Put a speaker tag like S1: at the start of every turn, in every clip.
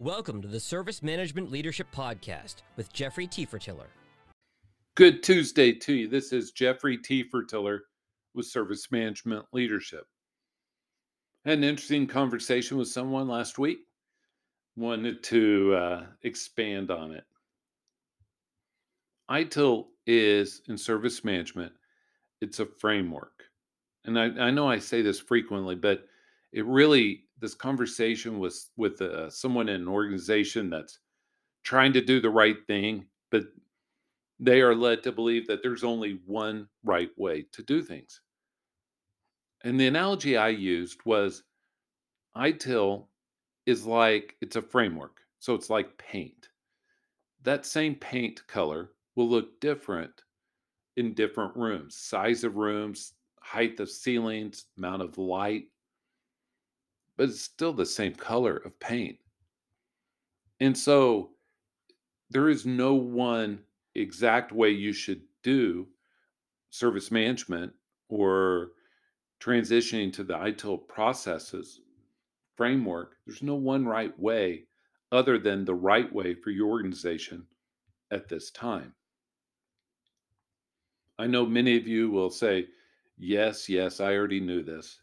S1: Welcome to the Service Management Leadership Podcast with Jeffrey T. Fertiller.
S2: Good Tuesday to you. This is Jeffrey T. Fertiller with Service Management Leadership. Had an interesting conversation with someone last week. Wanted to expand on it. ITIL is, in service management, it's a framework. And I know I say this frequently, but this conversation was with someone in an organization that's trying to do the right thing, but they are led to believe that there's only one right way to do things. And the analogy I used was ITIL is like it's a framework. So it's like paint. That same paint color will look different in different rooms, size of rooms, height of ceilings, amount of light, but it's still the same color of paint. And so there is no one exact way you should do service management or transitioning to the ITIL processes framework. There's no one right way other than the right way for your organization at this time. I know many of you will say, yes, I already knew this.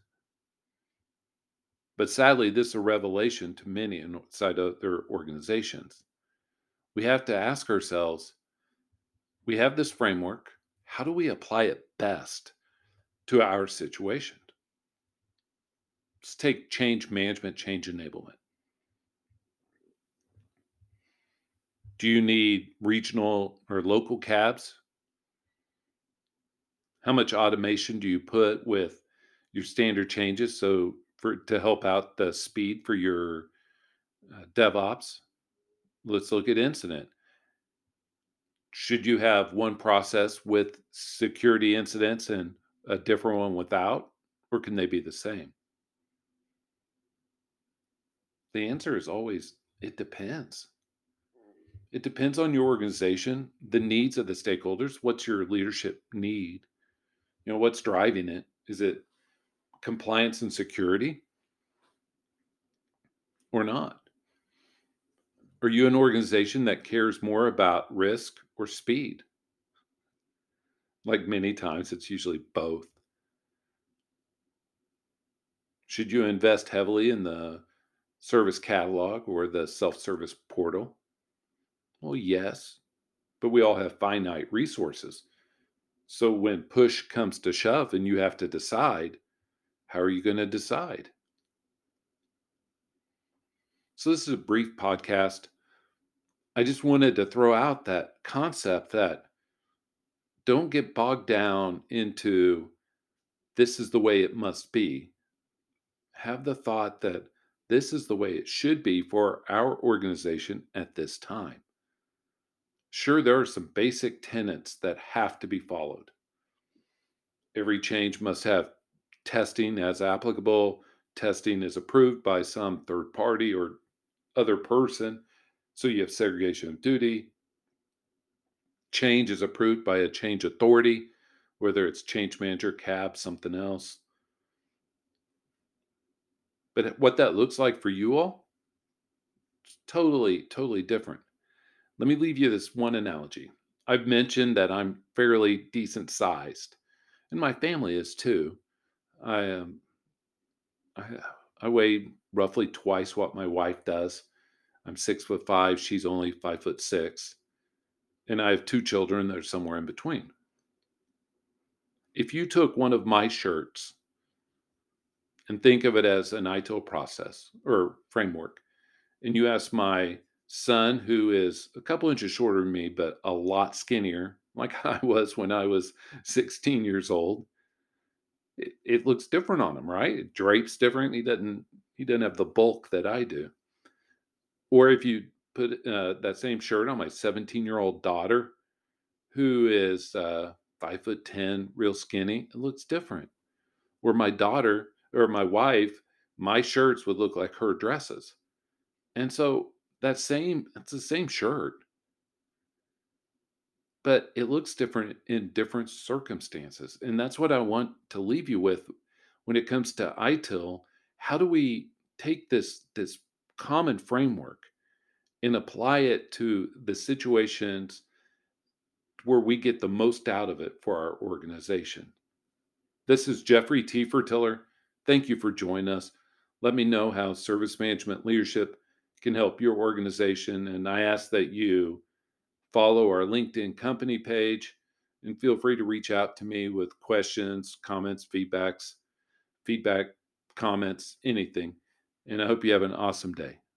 S2: But sadly, this is a revelation to many inside other organizations. We have to ask ourselves, we have this framework. How do we apply it best to our situation? Let's take change management, change enablement. Do you need regional or local cabs? How much automation do you put with your standard changes to help out the speed for your DevOps? Let's look at incident. Should you have one process with security incidents and a different one without, or can they be the same? The answer is always, it depends. It depends on your organization, the needs of the stakeholders. What's your leadership need? What's driving it? Is it compliance and security or not? Are you an organization that cares more about risk or speed? Like many times, it's usually both. Should you invest heavily in the service catalog or the self-service portal? Well, yes, but we all have finite resources. So when push comes to shove and you have to decide, how are you going to decide? So this is a brief podcast. I just wanted to throw out that concept that don't get bogged down into this is the way it must be. Have the thought that this is the way it should be for our organization at this time. Sure, there are some basic tenets that have to be followed. Every change must have testing as applicable. Testing is approved by some third party or other person. So you have segregation of duty. Change is approved by a change authority, whether it's change manager, CAB, something else. But what that looks like for you all, it's totally different. Let me leave you this one analogy. I've mentioned that I'm fairly decent sized, and my family is too. I am. I weigh roughly twice what my wife does. I'm 6'5". She's only 5'6", and I have two children that are somewhere in between. If you took one of my shirts and think of it as an ITIL process or framework, and you ask my son, who is a couple inches shorter than me, but a lot skinnier, like I was when I was 16 years old, it looks different on him, right? It drapes different. He doesn't have the bulk that I do. Or if you put that same shirt on my 17-year-old daughter, who is 5'10", real skinny, it looks different. Or my daughter or my wife, my shirts would look like her dresses. And so it's the same shirt, but it looks different in different circumstances. And that's what I want to leave you with when it comes to ITIL. How do we take this common framework and apply it to the situations where we get the most out of it for our organization. This is Jeffrey T. Fertiller. Thank you for joining us. Let me know how service management leadership can help your organization. And I ask that you follow our LinkedIn company page and feel free to reach out to me with questions, comments, feedback, comments, anything. And I hope you have an awesome day.